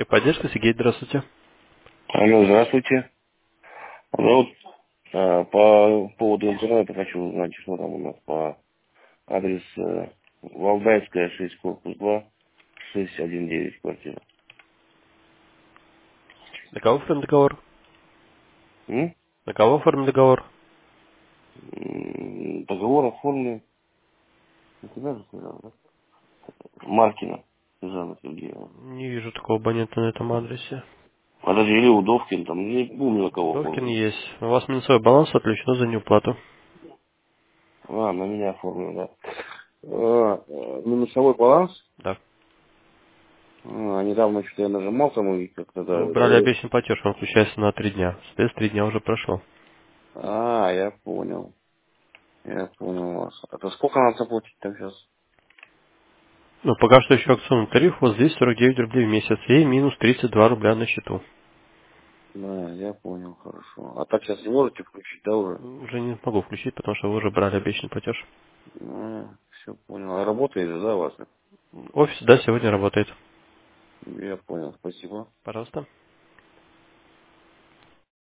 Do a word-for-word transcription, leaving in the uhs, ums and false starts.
Техподдержка, Сергей, здравствуйте. Алло, здравствуйте. Ну, вот, а, по поводу интернета хочу узнать, что там у нас по адрес э, Валдайская, шесть, корпус два, шесть один девять, квартира. На кого оформим договор? М? На кого оформим договор? М, Договор оформлен. На тебя же сказал, да? Маркина Снежана Сергеевна. Не вижу такого абонента на этом адресе. Подожди, или Удовкин, там, не помню, на кого Довкин оформлен. есть. У вас минусовой баланс отключено за неуплату. А, на меня оформлен, да. А, э, минусовой баланс. Да. А, недавно что-то я нажимал там и как-то, Вы да. брали обещанный платеж, он включается на три дня. Соответственно, три дня уже прошло. А, я понял. Я понял вас. Это сколько надо заплатить там сейчас? Ну, пока что еще акционный тариф у вас двести сорок девять рублей в месяц и минус тридцать два рубля на счету. Да, я понял, хорошо. А так сейчас не можете включить, да, уже? Уже не могу включить, потому что вы уже брали обещанный платеж. Все понял. А работает же, да, у вас? Офис, да, сегодня работает. Я понял, спасибо. Пожалуйста.